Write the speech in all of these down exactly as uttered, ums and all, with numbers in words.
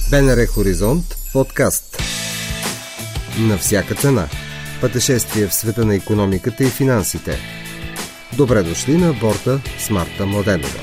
БНР Хоризонт подкаст. На всяка цена. Пътешествие в света на икономиката и финансите. Добре дошли на борда с Марта Младенова.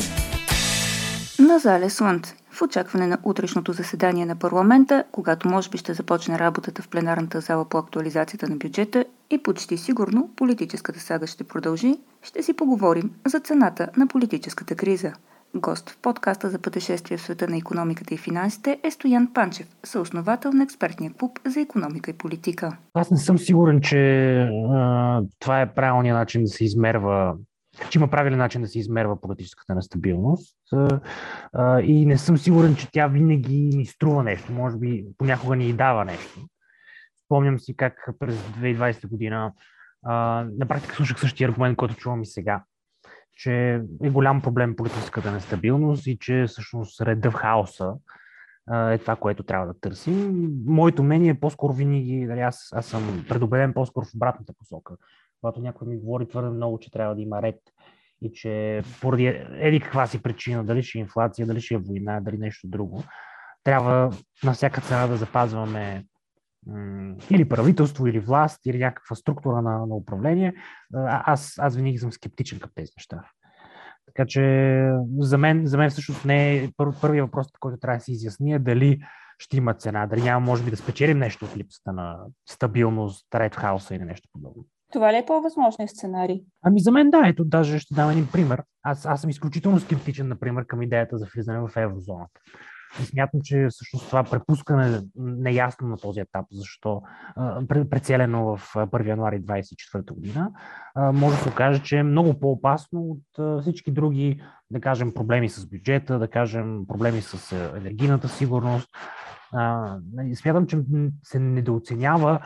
На зале слънце. В очакване на утрешното заседание на парламента, когато може би ще започне работата в пленарната зала по актуализацията на бюджета и почти сигурно политическата сага ще продължи, ще си поговорим за цената на политическата криза. Гост в подкаста за пътешествие в света на икономиката и финансите е Стоян Панчев, съосновател на експертния клуб за икономика и политика. Аз не съм сигурен, че а, това е правилният начин да се измерва, че има правилен начин да се измерва политическата нестабилност а, а, и не съм сигурен, че тя винаги ни струва нещо, може би понякога ни дава нещо. Спомням си как през две хиляди и двадесета година а, на практика слушах същия аргумент, който чувам и сега, че е голям проблем политическата нестабилност и че всъщност реда в хаоса е това, което трябва да търсим. Моето мнение е по-скоро винаги, аз, аз съм предубеден по-скоро в обратната посока. Когато някой ми говори твърде много, че трябва да има ред и че поради еди каква си причина, дали ще е инфлация, дали ще е война, дали нещо друго, трябва на всяка цена да запазваме м- или правителство, или власт, или някаква структура на, на управление. А, аз, аз винаги съм скептичен към тези неща. Така че за мен, за мен всъщност не е пър, първият въпрос, който трябва да се изясни е дали ще има цена, дали няма може би да спечелим нещо от липсата на стабилност, ред в хаоса или нещо подобно. Това ли е по-възможен сценарий? Ами за мен да, ето даже ще дам един пример. Аз, аз съм изключително скептичен, например, към идеята за влизане в еврозоната. И смятам, че всъщност това препускане неясно на този етап, защо прецелено в първи януари двадесет и четвърта година, може да се окаже, че е много по-опасно от всички други, да кажем, проблеми с бюджета, да кажем, проблеми с енергийната сигурност. Смятам, че се недооценява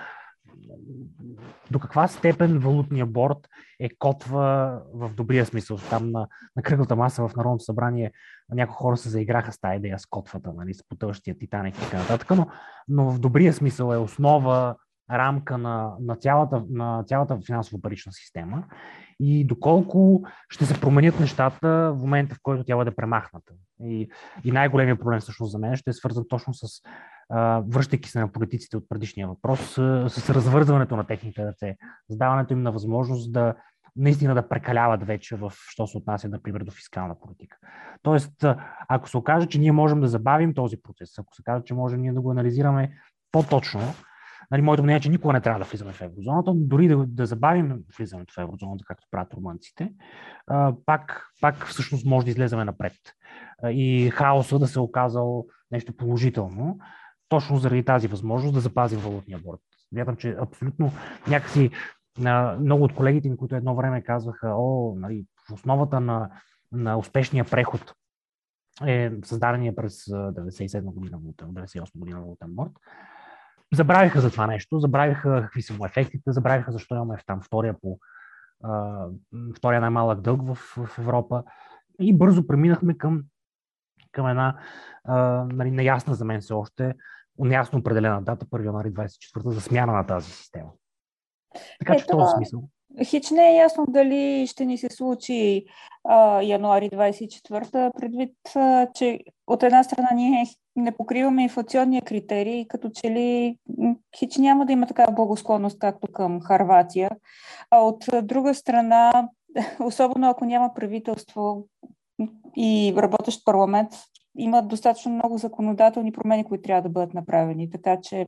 до каква степен валутния борд е котва в добрия смисъл. Там на, на кръглата маса в Народното събрание някои хора се заиграха с тази идея с котвата, нали, с потълщия Титаник и така нататък, но, но в добрия смисъл е основа, рамка на, на, цялата, на цялата финансово-парична система и доколко ще се променят нещата в момента, в който тя бъде премахната. И, и най-големият проблем всъщност за мен ще е свързан точно с връщайки се на политиците от предишния въпрос, с развързването на техните ръце, създаването им на възможност да наистина да прекаляват вече в що се отнася, например, до фискална политика. Тоест, ако се окаже, че ние можем да забавим този процес, ако се каже, че можем ние да го анализираме по-точно, нали, моето мнение е, че никога не трябва да влизаме в еврозоната, но дори да, да забавим влизането в еврозоната, както правят румънците, пак, пак всъщност може да излеземе напред. И хаоса да се е оказал нещо положително, точно заради тази възможност да запазим валутния борд. Смятам, че абсолютно някакси много от колегите ми, които едно време казваха, о, нали, в основата на, на успешния преход е създадения през деветдесет и седма година, деветдесет и осма година валутен борд. Забравиха за това нещо, забравиха какви са му ефектите, забравиха защо имаме там втория, по, а, втория най-малък дълг в, в Европа и бързо преминахме към, към една а, нали, неясна за мен все още, неясно определена дата, първи януари двадесет и четвърта, за смяна на тази система. Така че в този смисъл. Хич не е ясно дали ще ни се случи а, януари двадесет и четвърта, предвид, а, че от една страна ние не покриваме инфлационния критерий, като че ли хич няма да има такава благосклонност, както към Хърватия. А от друга страна, особено ако няма правителство и работещ парламент, има достатъчно много законодателни промени, които трябва да бъдат направени. Така че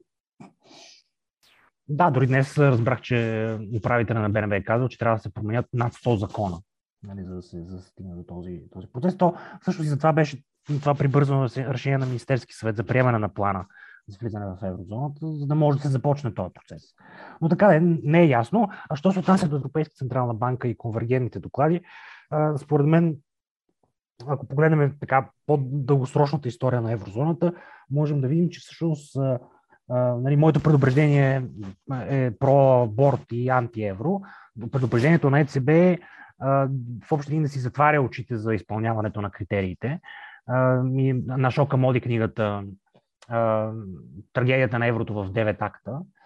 да, дори днес разбрах, че управителя на БНБ е казал, че трябва да се променят над сто закона, нали, за да се за да стигне до този, този процес. То всъщност и за това беше това прибързано решение на Министерски съвет за приемане на плана за влизане в еврозоната, за да може да се започне този процес. Но така не е ясно. А що се отнася до Европейска централна банка и конвергентните доклади, според мен, ако погледнем така по-дългосрочната история на еврозоната, можем да видим, че всъщност Uh, нали, моето предупреждение е про-борд и анти-евро. Предупреждението на ЕЦБ е uh, в общи линии да си затваря очите за изпълняването на критериите. Uh, на Шока Моди книгата uh, Трагедията на еврото в девет акта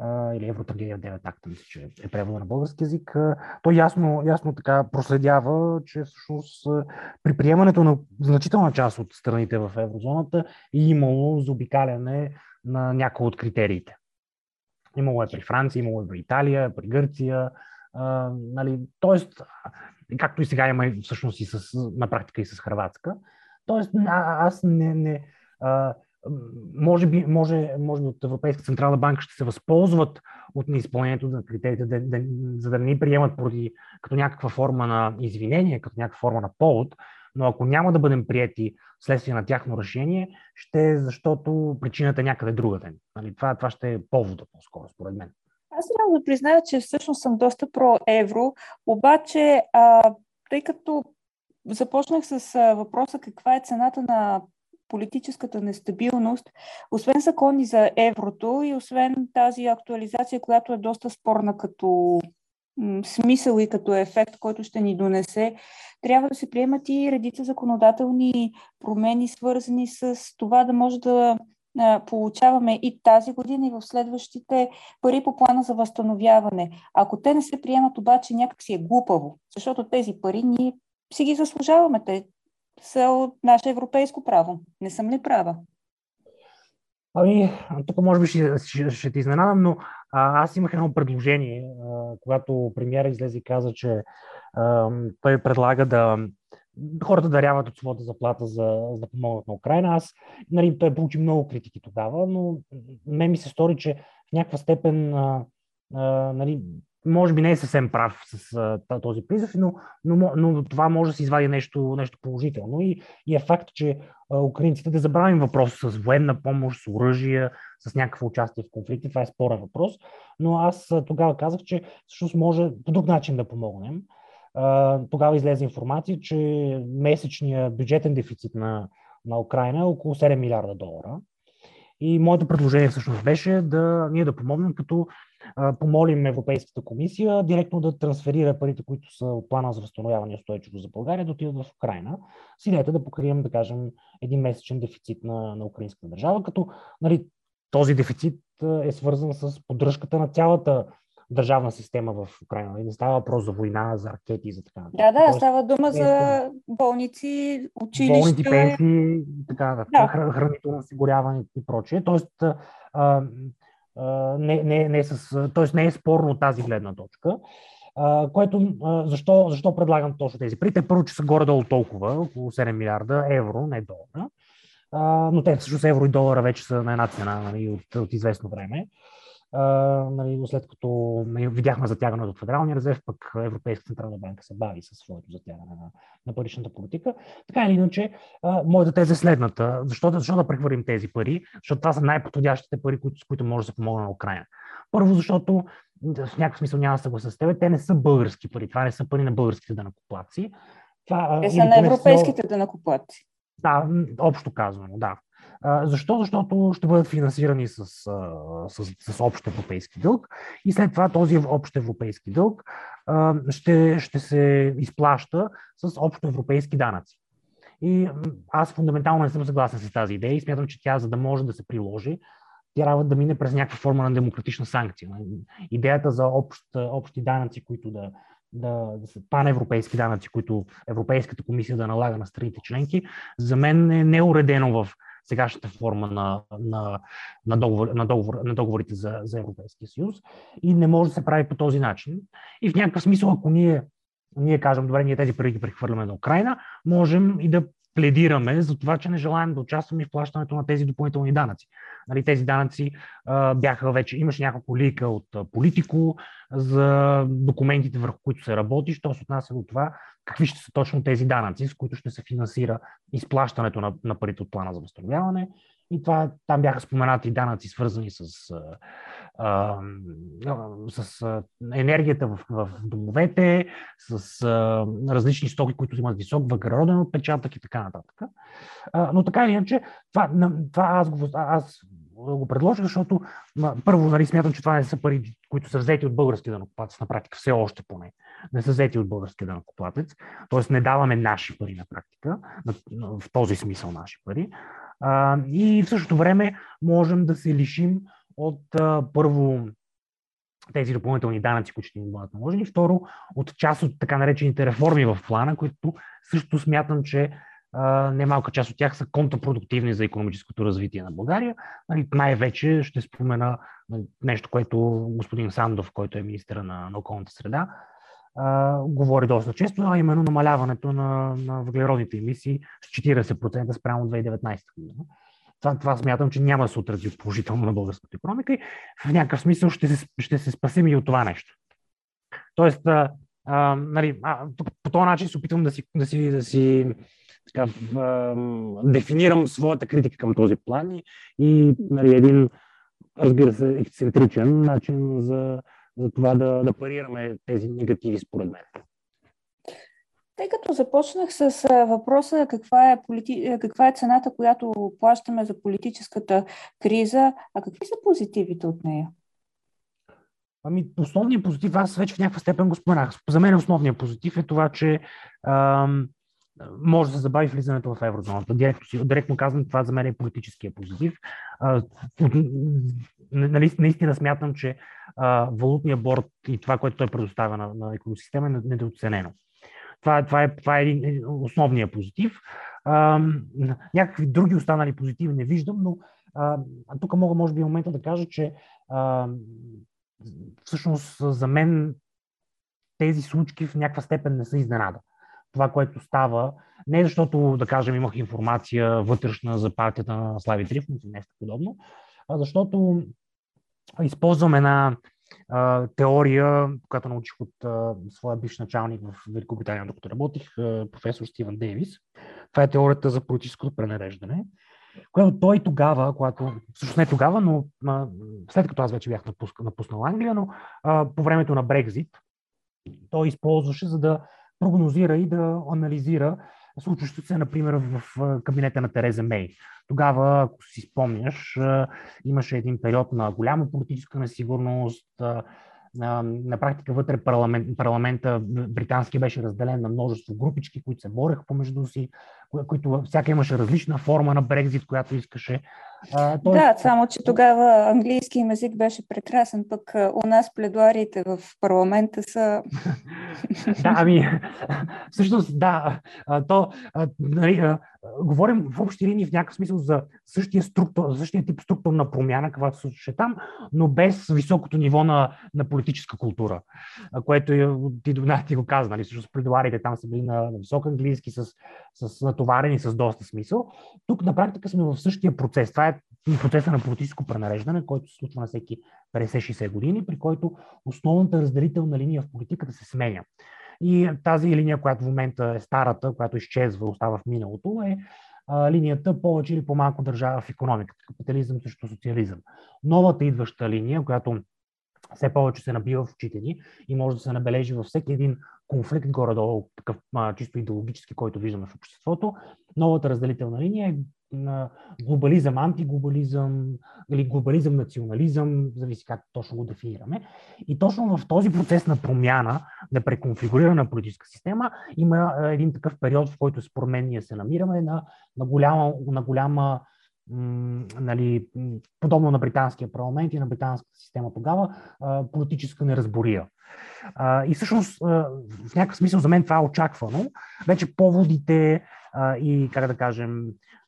или Евротъргия девет акта, мисля, че е превода на български язик, той ясно, ясно така проследява, че всъщност при приемането на значителна част от страните в еврозоната е имало заобикаляне на някои от критериите. Имало е при Франция, имало е при Италия, при Гърция, а, нали, тоест, както и сега има и всъщност и с, на практика и с Хърватска. Тоест, а, аз не... не а, Може би, може, може би от Европейска централна банка ще се възползват от неизпълнението на критериите, да, да, за да не ни приемат поради като някаква форма на извинение, като някаква форма на повод, но ако няма да бъдем приети вследствие на тяхно решение, ще е защото причината е някъде другаде. Нали, това, това ще е повода по-скоро, според мен. Аз трябва да призная, че всъщност съм доста про-евро, обаче а, тъй като започнах с а, въпроса каква е цената на политическата нестабилност, освен закони за еврото и освен тази актуализация, която е доста спорна като м, смисъл и като ефект, който ще ни донесе, трябва да се приемат и редица законодателни промени, свързани с това да може да а, получаваме и тази година и в следващите пари по плана за възстановяване. Ако те не се приемат, обаче някак си е глупаво, защото тези пари ние си ги заслужаваме. Те са от наше европейско право. Не съм ли права? Ами, тук може би ще, ще, ще те изненадам, но а, аз имах едно предложение, а, когато премиера излезе и каза, че а, той предлага да хората даряват от своята заплата за, за да помогнат на Украйна. Аз, нали, той получи много критики тогава, но мен ми се стори, че в някаква степен а, а, нали, може би не е съвсем прав с а, този призив, но, но, но това може да се извади нещо, нещо положително. И, и е факт, че а, украинците, да забравим въпрос с военна помощ, с оръжия, с някакво участие в конфликти, това е спорен въпрос, но аз а, тогава казах, че всъщност може по друг начин да помогнем. А, тогава излезе информация, че месечният бюджетен дефицит на, на Украйна е около седем милиарда долара. И моето предложение всъщност беше да ние да помогнем, като а, помолим Европейската комисия директно да трансферира парите, които са от плана за възстановяване и устойчивост за България, да отидат в Украйна, с идеята да покрием, да кажем, един месечен дефицит на, на украинската държава, като, нали, този дефицит е свързан с поддръжката на цялата държавна система в Украйна. Не става въпрос за война, за ракети и за така. Да, да, Тоест, става дума за болници, училища. Болници, пенсии, така, да. Хранително осигуряване и прочее. Тоест, а, а, не, не, не, с, тоест не е спорно от тази гледна точка. А, което, а, защо, защо предлагам точно тези пари? Те първо, че са горе-долу толкова, около седем милиарда евро, не долара. А, но те всъщност евро и долара вече са на една цена, нали, от, от известно време. Uh, нали, след като видяхме затягането от Федералния резерв, пък Европейска централна банка се бави със своето затягане на, на паричната политика. Така или иначе, uh, моята теза е следната. Защо, защо да прехвърлим тези пари? Защото това са най-подходящите пари, които, с които може да се помогне на Украйна. Първо, защото в някакъв смисъл няма да съглася с тебе, те не са български пари. Това не са пари на българските данъкоплатци. Това, те са на европейските данъкоплатци. Да, общо казано, да. Защо? Защото ще бъдат финансирани с, с, с общ европейски дълг и след това този общ европейски дълг ще, ще се изплаща с общо европейски данъци. И аз фундаментално не съм съгласен с тази идея и смятам, че тя, за да може да се приложи, трябва да мине през някаква форма на демократична санкция. Идеята за общ, общи данъци, които да, да, да са паневропейски данъци, които Европейската комисия да налага на страните членки, за мен е неуредено в сегашната форма на, на, на, договор, на, договор, на договорите за, за Европейския съюз и не може да се прави по този начин. И в някакъв смисъл, ако ние, ние кажем, добре, ние тези пари ги прехвърляме на Украйна, можем и да пледираме за това, че не желаем да участваме в плащането на тези допълнителни данъци. Нали, тези данъци а, бяха вече, имаше няколко лика от Политико за документите, върху които се работи, що се отнася до това какви ще са точно тези данъци, с които ще се финансира изплащането на, на парите от плана за възстановяване. И това, там бяха споменати данъци, свързани с, а, с а, енергията в, в домовете, с а, различни стоки, които имат висок въглероден отпечатък и така нататък. А, но така или иначе, това, това аз, го, аз го предложих, защото първо, нали, смятам, че това не са пари, които са взети от български данъкоплатец, на практика все още поне. Не са взети от български данъкоплатец, т.е. не даваме наши пари на практика, в този смисъл наши пари. А, и в същото време можем да се лишим от а, първо тези допълнителни данъци, които ще им бъдат наложени. Второ, от част от така наречените реформи в плана, които също смятам, че а, немалка част от тях са контрапродуктивни за икономическото развитие на България. Нали, най-вече ще спомена нещо, което господин Сандов, който е министър на, на околната среда, а, говори доста често, а именно намаляването на, на въглеродните емисии с четирийсет процента спрямо две хиляди и деветнадесета година. Това, това смятам, че няма да се отрази положително на българската икономика и в някакъв смисъл ще се, ще се спасим и от това нещо. Тоест, а, а, нали, а, по този начин се опитвам да си, да си, да си така, а, дефинирам своята критика към този план и, и нали, един, разбира се, ексцентричен начин за, за това да, да парираме тези негативи, според мен. Тъй като започнах с въпроса каква е, полити... каква е цената, която плащаме за политическата криза, а какви са позитивите от нея? Ами, основният позитив, аз вече в някаква степен го споменах. За мен основният позитив е това, че ам, може да се забави влизането в еврозоната. Директно, директно казвам, това за мен е политическия позитив. А, нали, наистина смятам, че а, валутния борд и това, което той предоставя на, на икономическата система е недооценено. Това, това, е, това е един основният позитив. А, някакви други останали позитиви не виждам, но а, тук мога, може би, в момента да кажа, че а, всъщност за мен тези случки в някаква степен не са изненада. Това, което става, не защото, да кажем, имах информация вътрешна за партията на Слави Трифонов и нещо подобно, а защото използвам една а, теория, която научих от а, своя бивш началник в Великобритания, докато работих, а, професор Стивън Дейвис. Това е теорията за политическото пренареждане, която той тогава, когато, всъщност не тогава, но а, след като аз вече бях напуснал, напуснал Англия, но а, по времето на Брекзит, той използваше, за да прогнозира и да анализира случващото се, например, в кабинета на Тереза Мей. Тогава, ако си спомняш, имаше един период на голяма политическа несигурност. На практика вътре парламент, парламента британски беше разделен на множество групички, които се бореха помежду си, които всяка имаше различна форма на Брекзит, която искаше. А, той... Да, само че тогава английски език беше прекрасен, пък у нас пледуариите в парламента са... Да, ами, всъщност, да, то, нали, говорим в общи линии в някакъв смисъл за същия, структур, същия тип структурна промяна, каквато се случваше там, но без високото ниво на, на политическа култура, което ти, ти го каза, нали, всъщност пледуарите там са били на, на висок английски, с, с натоварени, с доста смисъл. Тук на практика сме в същия процес. Това е процеса на политическо пренареждане, който се случва на всеки петдесет-шейсет години, при който основната разделителна линия в политиката се сменя. И тази линия, която в момента е старата, която изчезва, остава в миналото, е а, линията повече или по-малко държава в икономиката. Капитализъм срещу социализъм. Новата идваща линия, която все повече се набива в очите ни и може да се набележи във всеки един конфликт горе-долу, такъв а, чисто идеологически, който виждаме в обществото. Новата разделителна линия е на глобализъм, антиглобализъм или глобализъм, национализъм, зависи как точно го дефинираме. И точно в този процес на промяна, на преконфигурирана политическа система, има един такъв период, в който според мен ние се намираме на, на голяма, на голяма м, нали, подобно на британския парламент и на британската система тогава, политическа неразбория. И всъщност в някакъв смисъл за мен това е очаквано. Вече поводите и, как да кажем,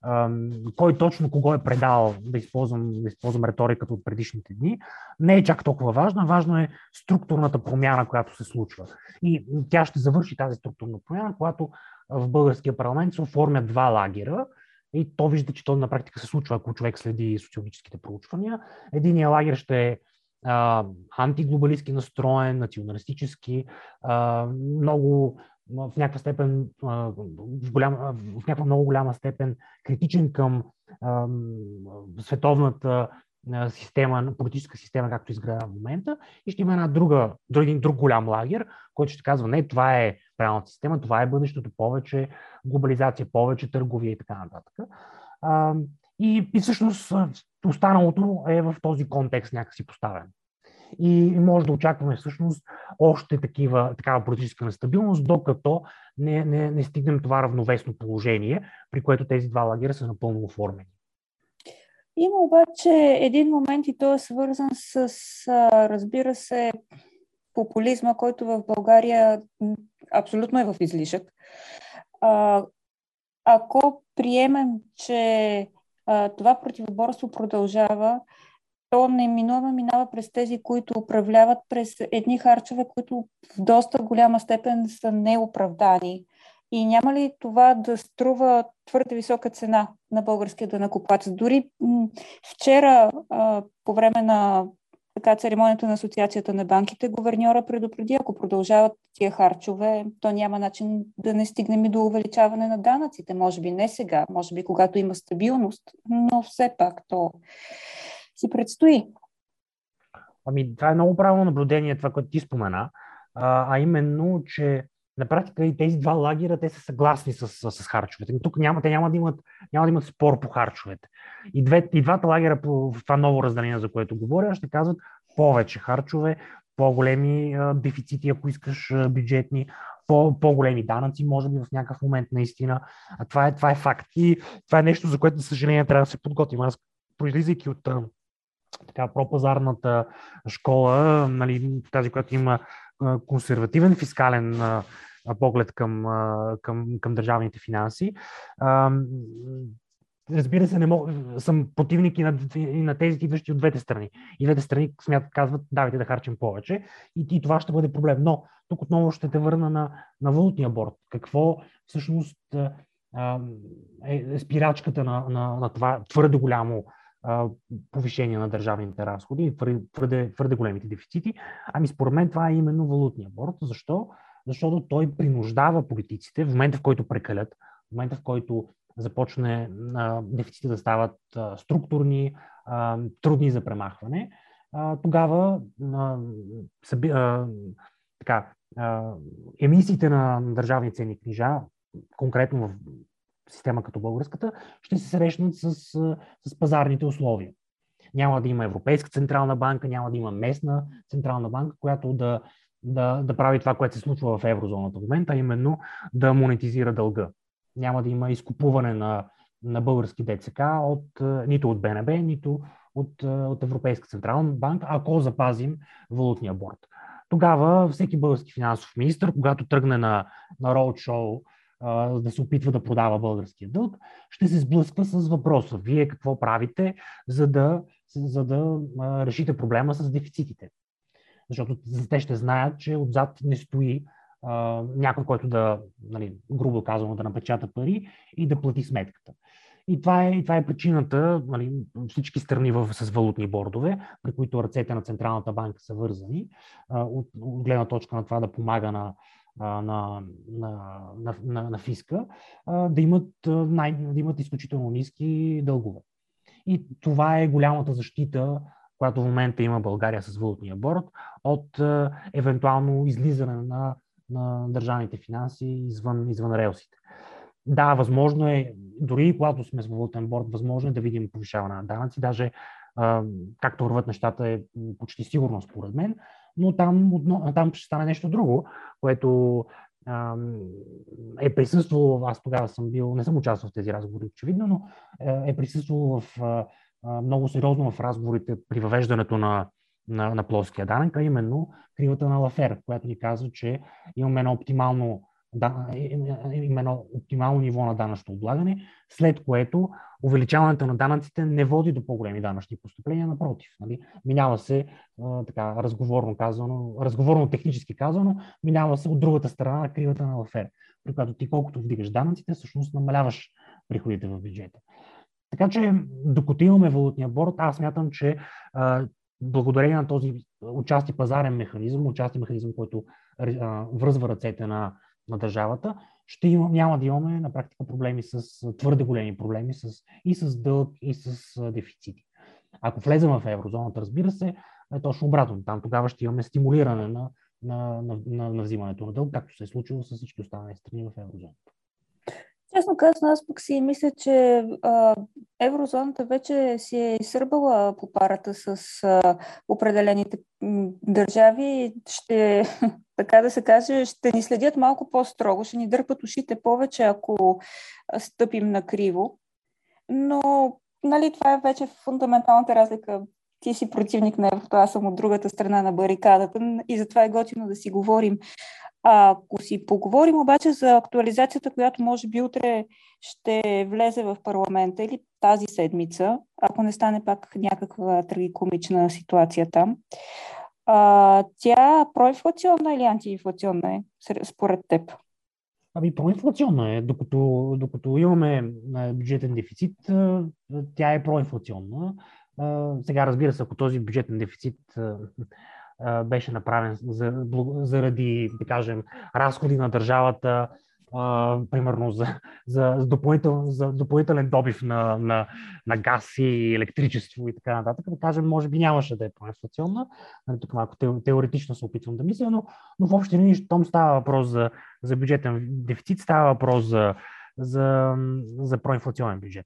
кой точно кого е предал, да използвам, да използвам риториката от предишните дни, не е чак толкова важно. Важно е структурната промяна, която се случва. И тя ще завърши тази структурна промяна, когато в българския парламент се оформят два лагера. И то вижда, че то на практика се случва, ако човек следи социологическите проучвания. Единият лагер ще е а, антиглобалистки настроен, националистически, а, много в някаква степен, в, голям, в някаква много голяма степен критичен към а, световната система, политическа система, както изглежда в момента, и ще има една друга, един друг голям лагер, който ще казва, не, това е правилната система, това е бъдещето, повече глобализация, повече търговия и така нататък. А, и, и всъщност останалото е в този контекст някакси поставен. И може да очакваме всъщност още такива, такава политическа нестабилност, докато не, не, не стигнем това равновесно положение, при което тези два лагера са напълно оформени. Има обаче един момент и той е свързан с, а, разбира се, популизма, който в България абсолютно е в излишък. А, ако приемем, че а, това противоборство продължава, то неминуемо минава през тези, които управляват, през едни харчове, които в доста голяма степен са неоправдани. И няма ли това да струва твърде висока цена на българския данъкоплатец? Дори м- вчера, а, по време на така церемонията на Асоциацията на банките, гуверньора предупреди, ако продължават тия харчове, то няма начин да не стигнем и до увеличаване на данъците. Може би не сега, може би когато има стабилност, но все пак то си предстои. Ами, това е много правилно наблюдение, това, което ти спомена, а, а именно, че на практика и тези два лагера, те са съгласни с, с, с харчовете. Тук няма, те няма да, имат, няма да имат спор по харчовете. И, две, и двата лагера по в това ново разделение, за което говоря, ще казват повече харчове, по-големи а, дефицити, ако искаш а, бюджетни, по, по-големи данъци, може би в някакъв момент наистина. А това е, това е факт. И това е нещо, за което, за съжаление, трябва да се подготвим. Аз, произлизайки от а, така, пропазарната школа, нали, тази, която има а, консервативен фискален а, поглед към, а, към, към държавните финанси. А, разбира се, не мог, съм противник и на, и на тези идващи от двете страни. И двете страни смятат, казват, давайте да харчим повече и, и това ще бъде проблем. Но тук отново ще те върна на, на валутния борд. Какво всъщност а, е спирачката на, на, на това твърде голямо повишение на държавните разходи и твърде, твърде големите дефицити. Ами според мен това е именно валутния борд. Защо? Защото той принуждава политиците в момента, в който прекалят, в момента, в който започне а, дефицити да стават а, структурни, а, трудни за премахване, а, тогава а, съби, а, така, а, емисиите на, на държавни ценни книжа, конкретно в система като българската, ще се срещнат с, с пазарните условия. Няма да има Европейска централна банка, няма да има местна централна банка, която да, да, да прави това, което се случва в еврозоната в момента, а именно да монетизира дълга. Няма да има изкупуване на, на български ДЦК от, нито от БНБ, нито от, от Европейска централна банка, ако запазим валутния борд. Тогава всеки български финансов министър, когато тръгне на, на роудшоу, да се опитва да продава българския дълг, ще се сблъсква с въпроса: вие какво правите, за да, за да решите проблема с дефицитите? Защото те ще знаят, че отзад не стои а, някой, който да, нали, грубо казано, да напечата пари и да плати сметката. И това е, и това е причината, нали, всички страни в, с валутни бордове, при които ръцете на Централната банка са вързани, а, от, от гледна точка на това да помага на На, на, на, на, на фиска, да имат, най, да имат изключително ниски дългове. И това е голямата защита, която в момента има България с валутния борд, от е, евентуално излизане на, на държавните финанси извън, извън релсите. Да, възможно е, дори когато сме с валутен борд, възможно е да видим повишаване на данъци, даже е, както върват нещата е почти сигурно според мен, но там, там ще стане нещо друго, което а, е присъствало, аз тогава съм бил, не съм участвал в тези разговори, очевидно, но е присъствало в, а, много сериозно в разговорите при въвеждането на, на, на плоския данък, а именно кривата на Лафер, която ни казва, че имаме едно оптимално, да, имаме едно оптимално ниво на данъчно облагане, след което увеличаването на данъците не води до по-големи данъчни постъпления, напротив. Нали? Минава се, а, така, разговорно казано, разговорно технически казано, минава се от другата страна на кривата на Лафер, при която ти колкото вдигаш данъците, всъщност намаляваш приходите в бюджета. Така че, докато имаме валутния борд, аз смятам, че а, благодарение на този участи пазарен механизъм, участи механизъм, който а, връзва ръцете на, на държавата, ще има, няма да имаме на практика проблеми с твърде големи проблеми с, и с дълг, и с дефицити. Ако влезем в еврозоната, разбира се, е точно обратно. Там тогава ще имаме стимулиране на, на, на, на, на взимането на дълг, както се е случило с всички останали страни в еврозоната. Честно казано, аз пък си мисля, че а, еврозоната вече си е изсърбала по парата с а, определените м, държави. Ще, така да се каже, ще ни следят малко по-строго, ще ни дърпат ушите повече, ако стъпим на криво. Но нали, това е вече фундаменталната разлика. Ти си противник на еврото, аз съм от другата страна на барикадата и затова е готино да си говорим. А ако си поговорим обаче за актуализацията, която може би утре ще влезе в парламента или тази седмица, ако не стане пак някаква трагикомична ситуация там, а, тя проинфлационна или антиинфлационна е, според теб? Ами, проинфлационна е. Докато, докато имаме бюджетен дефицит, тя е проинфлационна. Сега, разбира се, ако този бюджетен дефицит беше направен заради, да кажем, разходи на държавата, Uh, примерно за, за, допълнител, за допълнителен добив на, на, на газ и електричество и така нататък, да кажем, може би нямаше да е проинфлационна. Тук малко теоретично се опитвам да мисля, но, но в общи линии, щом става въпрос за, за бюджетен дефицит, става въпрос за, за, за проинфлационен бюджет.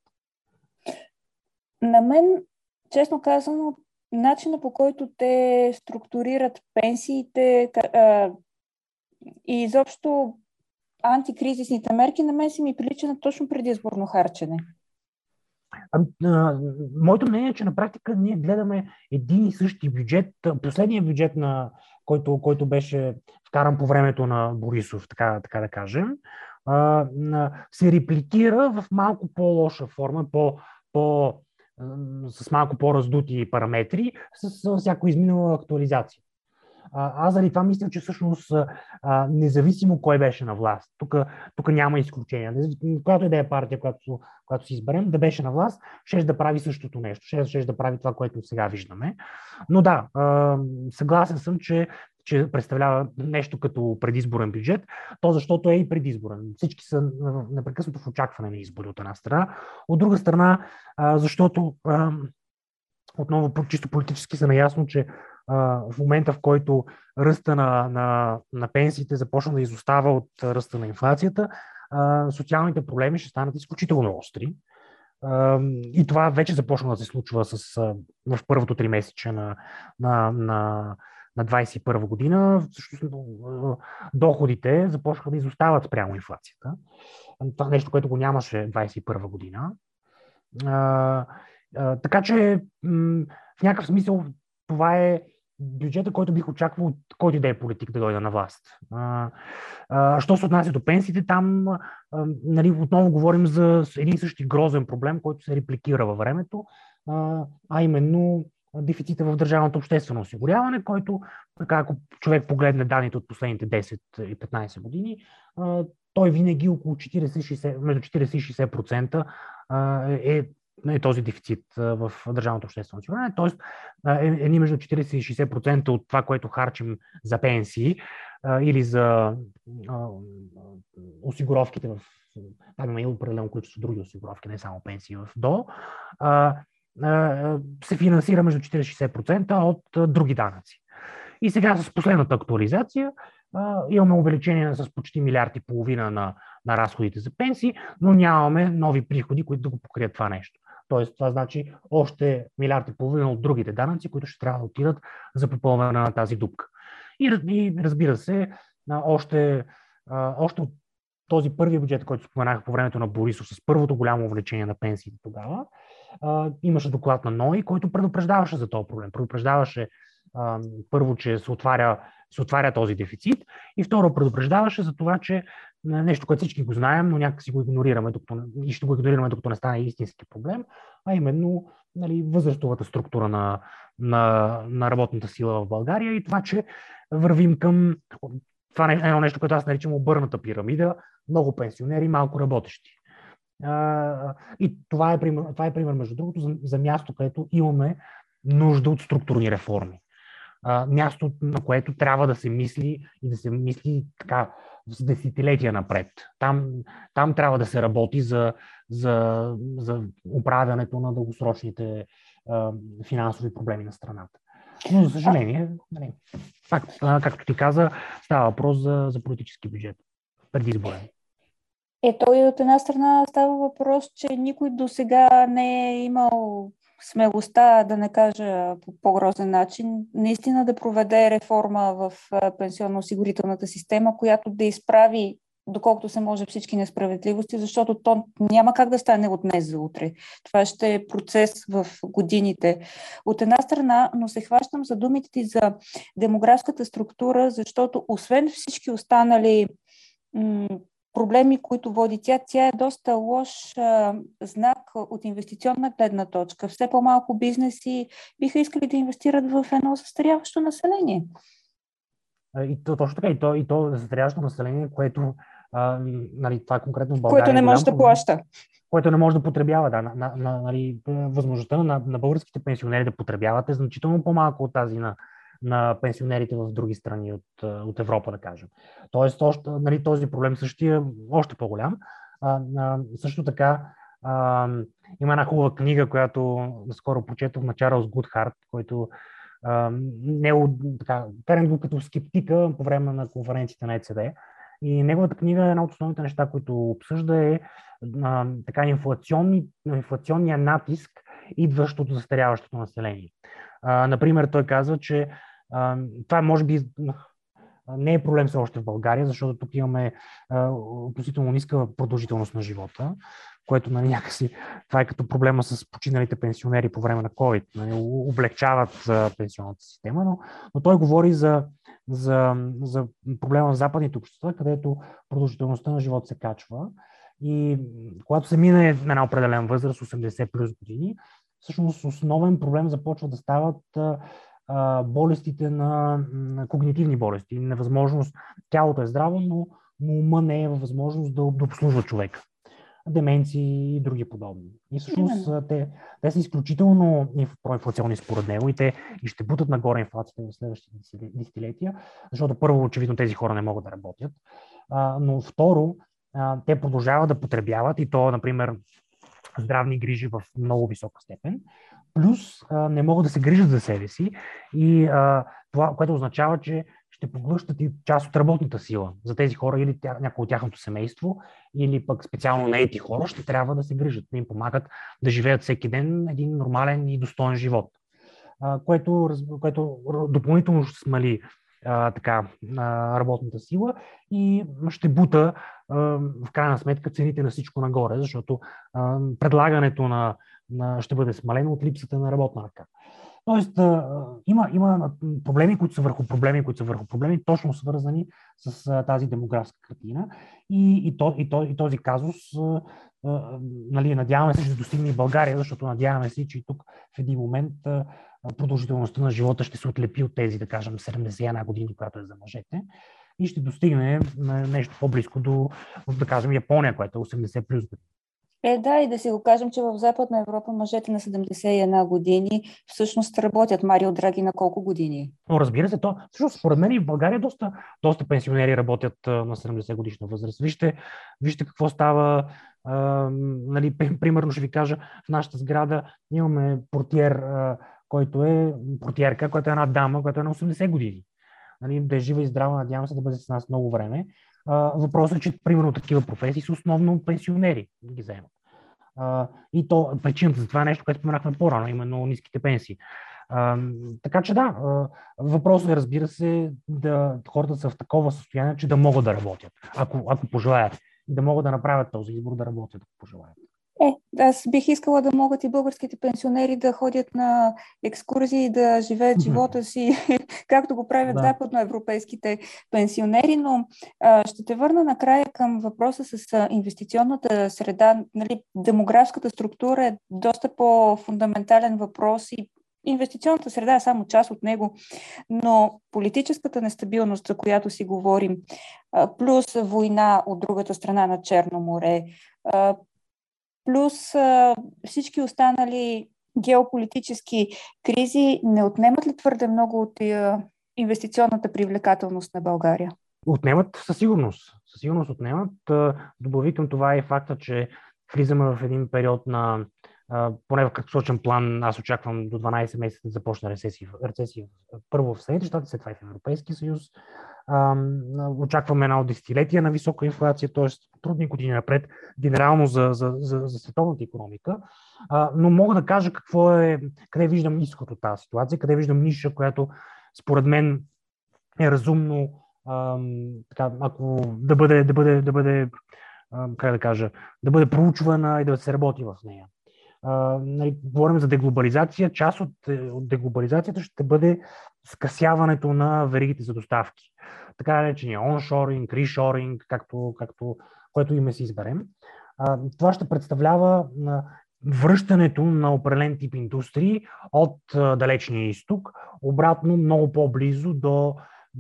На мен, честно казано, начина, по който те структурират пенсиите а, и изобщо антикризисните мерки, на мен си ми прилича на точно предизборно харчене. А, а, моето мнение е, че на практика ние гледаме един и същи бюджет. Последният бюджет, на който, който беше вкаран по времето на Борисов, така, така да кажем, а, се репликира в малко по-лоша форма, по, по, с малко по-раздути параметри, с, с всяко изминала актуализация. Аз заради това мисля, че всъщност а, независимо кой беше на власт, тук няма изключение. Която и да е партия, която, която си изберем, да беше на власт, ще да прави същото нещо, ще, ще да прави това, което сега виждаме. Но да, а, съгласен съм, че, че представлява нещо като предизборен бюджет, то защото е и предизборен. Всички са непрекъснато в очакване на избори от една страна. От друга страна, а, защото а, отново чисто политически са наясно, че в момента, в който ръста на, на, на пенсиите започна да изостава от ръста на инфлацията, социалните проблеми ще станат изключително остри. И това вече започна да се случва с, в първото тримесечие на, на, на, на двадесет и първа година. Всъщност, доходите започнаха да изостават спрямо инфлацията. Това нещо, което го нямаше двадесет и първа година. Така че в някакъв смисъл това е бюджета, който бих очаквал от който и да е политик да дойде на власт. А, а, що се отнася до пенсиите, там а, нали, отново говорим за един и същи грозен проблем, който се репликира във времето, а, а именно дефицита в държавното обществено осигуряване, който, така, ако човек погледне данните от последните десет и петнадесет години, а, той винаги около четиридесет и шейсет, между четиридесет и шейсет процента а, е е този дефицит в държавното обществено осигуряване. Тоест, едни между четиридесет и шейсет процента от това, което харчим за пенсии или за осигуровките в... Там има и определено количество други осигуровки, не само пенсии в ДО, се финансира между четиридесет и шейсет процента от други данъци. И сега с последната актуализация имаме увеличение с почти милиард и половина на, на разходите за пенсии, но нямаме нови приходи, които да го покрият това нещо. Тоест, това значи още милиард и половина от другите данъци, които ще трябва да отидат за попълване на тази дупка. И, и разбира се, още, още от този първи бюджет, който споменах по времето на Борисов, с първото голямо увеличение на пенсиите тогава, имаше доклад на НОИ, който предупреждаваше за този проблем. Предупреждаваше първо, че се отваря, се отваря този дефицит и второ предупреждаваше за това, че нещо, което всички го знаем, но някак си го игнорираме докато, и ще го игнорираме, докато не стане истински проблем, а именно нали, възрастовата структура на, на, на работната сила в България и това, че вървим към това е едно нещо, което аз наричам обърната пирамида, много пенсионери, малко работещи. И това е пример, това е пример между другото, за, за място, където имаме нужда от структурни реформи. Място, на което трябва да се мисли и да се мисли така с десетилетия напред. Там, там трябва да се работи за, за, за управянето на дългосрочните а, финансови проблеми на страната. Но, за съжаление, нали, пак, а, както ти каза, става въпрос за, за политически бюджет, предизборен. Ето и от една страна става въпрос, че никой до сега не е имал смелостта, да не кажа по по-грозен начин, наистина да проведе реформа в пенсионно-осигурителната система, която да изправи доколкото се може всички несправедливости, защото то няма как да стане от днес за утре. Това ще е процес в годините. От една страна, но се хващам за думите ти за демографската структура, защото освен всички останали м- проблеми, които води тя, тя е доста лош а, знак от инвестиционна гледна точка. Все по-малко бизнеси биха искали да инвестират в едно застаряващо население. И то, точно така, и то, и то застаряващо население, което а, нали, това е конкретно в България. Което не може да проблем, плаща. Което не може да потребява. Да, на, на, на, нали, възможността на, на българските пенсионери да потребяват е значително по-малко от тази на, на пенсионерите в други страни от, от Европа, да кажем. Тоест, още, нали, този проблем също е още по-голям. А, а, също така, а, има една хубава книга, която скоро прочетох на Чарлз Гудхарт, който Uh, не, така, карам го като скептика по време на конференцията на Е Це Де. И неговата книга е една от основните неща, които обсъжда е uh, така, инфлационни, инфлационния натиск, идващ от застаряващото население. Uh, например, той казва, че uh, това може би не е проблем все още в България, защото тук имаме uh, относително ниска продължителност на живота, което нали, някакси това е като проблема с починалите пенсионери по време на COVID. Нали, облегчават uh, пенсионната система, но, но той говори за, за, за проблема в западните общества, където продължителността на живота се качва и когато се мине на една определен възраст, осемдесет плюс години, всъщност основен проблем започва да стават uh, uh, болестите на, на когнитивни болести. Невъзможност, тялото е здраво, но, но ума не е във възможност да, да обслужва човека. Деменции и други подобни. И всъщност те, те са изключително проинфлационни според него и те и ще бутат нагоре инфлацията в следващите десетилетия, защото първо, очевидно, тези хора не могат да работят, а, но второ, а, те продължават да потребяват и то, например, здравни грижи в много висока степен, плюс а, не могат да се грижат за себе си и а, това, което означава, че ще поглъщат и част от работната сила за тези хора или тя, някой от тяхното семейство, или пък специално наети хора ще трябва да се грижат, да им помагат да живеят всеки ден един нормален и достоен живот, а, което, което допълнително ще смали а, така, а, работната сила и ще бута а, в крайна сметка цените на всичко нагоре, защото а, предлагането на, на ще бъде смалено от липсата на работна ръка. Тоест, има, има проблеми, които са върху проблеми, които са върху проблеми, точно свързани с тази демографска картина. И, и, то, и, то, и този казус, нали, надяваме се, че да достигне и България, защото надяваме се, че и тук в един момент продължителността на живота ще се отлепи от тези, да кажем, седемдесет и една години, която е за мъжете, и ще достигне нещо по-близко до, да кажем, Япония, която е осемдесет плюс години. Е, да, и да си го кажем, че в Западна Европа мъжете на седемдесет и една години всъщност работят. Марио Драги на колко години? Но разбира се, то, всъщност, според мен и в България доста, доста пенсионери работят а, на седемдесет годишна възраст. Вижте, вижте какво става, а, нали, примерно ще ви кажа, в нашата сграда имаме портиер, а, който е портиерка, която е една дама, която е на осемдесет години. Нали, да е жива и здрава, надявам се да бъде с нас много време. Въпросът е, че примерно такива професии са основно пенсионери да ги вземат. Uh, и то причината за това е нещо, което споменахме по-рано, именно ниските пенсии. Uh, така че да, uh, въпросът е, разбира се, да хората са в такова състояние, че да могат да работят, ако, ако пожелаят, и да могат да направят този избор да работят, ако пожелаят. Е, аз бих искала да могат и българските пенсионери да ходят на екскурзии и да живеят живота си, както го правят да. западноевропейските пенсионери, но а, ще те върна накрая към въпроса с а, инвестиционната среда. Нали, демографската структура е доста по-фундаментален въпрос и инвестиционната среда е само част от него, но политическата нестабилност, за която си говорим, а, плюс война от другата страна на Черно море, а, плюс а, всички останали геополитически кризи не отнемат ли твърде много от а, инвестиционната привлекателност на България? Отнемат със сигурност. Със сигурност отнемат. Добави към това е факта, че влизаме в един период на, а, поне в краткосрочен план, аз очаквам до дванадесет месеца да започне рецесия. рецесия. Първо в Съединените щати, след това и в Европейския съюз. А, очакваме една от десетилетия на висока инфлация, т.е. трудни години напред, генерално за, за, за, за световната икономика. А, но мога да кажа какво е, къде виждам изход от тази ситуация, къде виждам ниша, която според мен е разумно така, ако да бъде, да бъде, да бъде как да кажа, да бъде проучвана и да се работи в нея. Uh, нали, говорим за деглобализация. Част от, от деглобализацията ще бъде скъсяването на веригите за доставки. Така наречения оншоринг, ришоринг, както, както, което име си изберем. Uh, това ще представлява uh, връщането на определен тип индустрии от uh, далечния изток, обратно много по-близо до,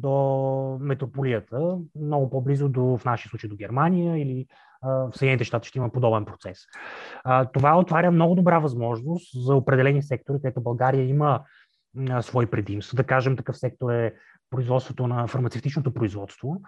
до метрополията, много по-близо до, в нашия случай, до Германия или в Съединените щати ще има подобен процес. Това отваря много добра възможност за определени сектори, където България има свои предимства. Да кажем, такъв сектор е производството на фармацевтичното производство.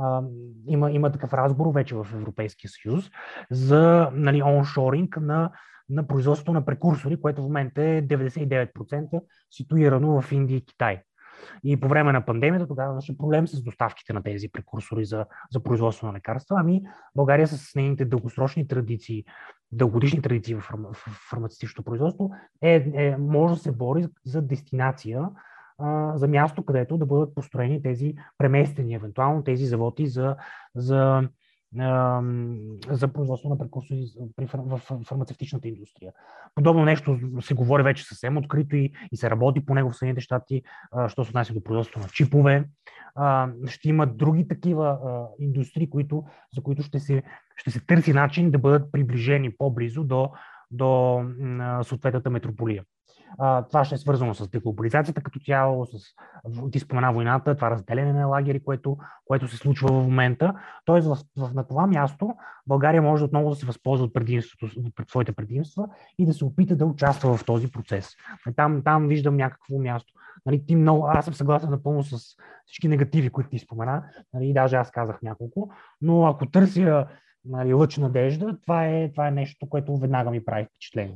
Има, има такъв разговор вече в Европейския съюз за, нали, оншоринг на, на производството на прекурсори, което в момента е деветдесет и девет процента ситуирано в Индия и Китай. И по време на пандемията тогава имаше проблем с доставките на тези прекурсори за, за производство на лекарства. Ами България с нейните дългосрочни традиции, дългогодишни традиции в, фарма, в фармацевтичното производство е, е, може да се бори за дестинация, а, за място, където да бъдат построени тези преместени, евентуално тези заводи за, за, а, за производство на прекурсори в фармацевтичната индустрия. Подобно нещо се говори вече съвсем открито и, и се работи по него в Съединените щати, що се отнася до производство на чипове. А, ще има други такива а, индустрии, които, за които ще се, ще се търси начин да бъдат приближени по-близо до, до а, съответната метрополия. А, това ще е свързано с деглобализацията като цяло, с, ти спомена войната, това разделяне на лагери, което, което се случва в момента. Тоест в, в, на това място България може отново да се възползва от предимството, от своите предимства и да се опита да участва в този процес. Там, там виждам някакво място. Нали, ти много, аз съм съгласен напълно с всички негативи, които ти спомена, нали, даже аз казах няколко, но ако търся, нали, лъч надежда, това е, това е нещо, което веднага ми прави впечатление.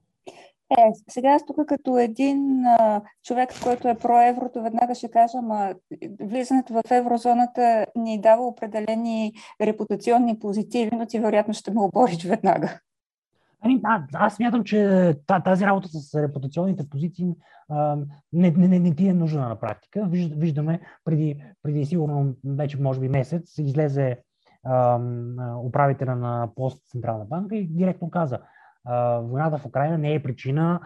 Е, сега аз тук като един а, човек, който е про еврото, веднага ще кажа, ама влизането в еврозоната ни дава определени репутационни позитиви, но ти вероятно ще ме обориш веднага. Ами, а, аз смятам, че тази работа с репутационните позиции а, не, не, не ти е нужна на практика. Виждаме, преди, преди сигурно вече може би месец излезе а, управителя на Пост Централна банка и директно каза: войната в Украйна не е причина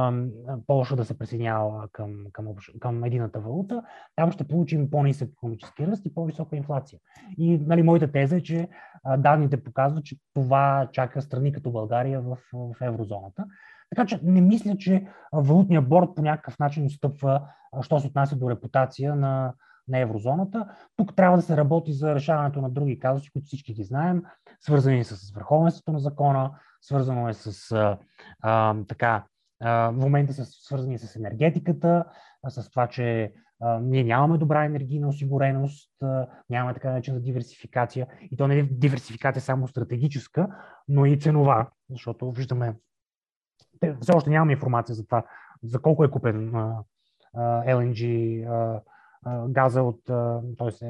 Полша да се присъединява към, към, към единната валута. Там ще получим по-нисък икономически ръст и по-висока инфлация. И, нали, моята теза е, че а, данните показват, че това чака страни като България в, в еврозоната. Така че не мисля, че валутният борд по някакъв начин отстъпва, що се отнася до репутация на, на еврозоната. Тук трябва да се работи за решаването на други казуси, които всички ги знаем, свързани с върховенството на закона, свързано е с а, а, така, а, в момента са свързани с енергетиката, а, с това, че а, ние нямаме добра енергийна осигуреност, а, нямаме така наречена диверсификация. И то не е диверсификация само стратегическа, но и ценова, защото виждаме, все още нямаме информация за това, за колко е купен а, а, ел ен джи а, а, газа от, т.е.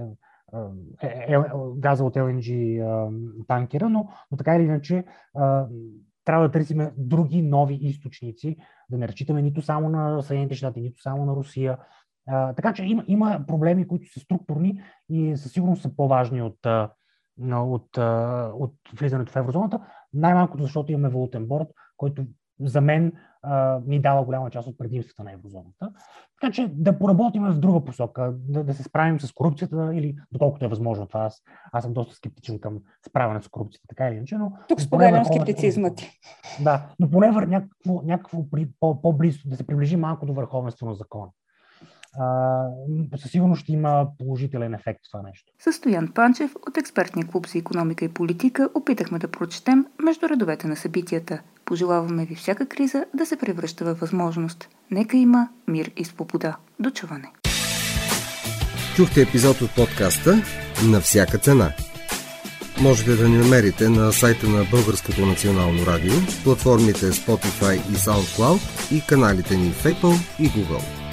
Е, е, газа от ел ен джи а, танкера, но, но така или иначе а, трябва да търсим други нови източници, да не разчитаме нито само на Съединените щати, нито само на Русия. А, така че има, има проблеми, които са структурни и със сигурност са по-важни от, от, от, от влизането в еврозоната, най-малкото защото имаме валутен борд, който за мен а, ни дава голяма част от предимствата на еврозоната. Така че да поработим в друга посока, да, да се справим с корупцията или доколкото е възможно това. Аз, аз съм доста скептичен към справянето с корупцията, така или иначе, но... Тук споделям скептицизма ти. Да, но поне вър някакво, някакво при, по, по-близо, да се приближи малко до върховенство на закона. Uh, със сигурност ще има положителен ефект това нещо. С Стоян Панчев от експертния клуб за икономика и политика опитахме да прочетем между редовете на събитията. Пожелаваме ви всяка криза да се превръща във възможност. Нека има мир и свобода. До чуване! Чухте епизод от подкаста "На всяка цена". Можете да ни намерите на сайта на Българското национално радио, платформите Spotify и SoundCloud и каналите ни в Apple и Google.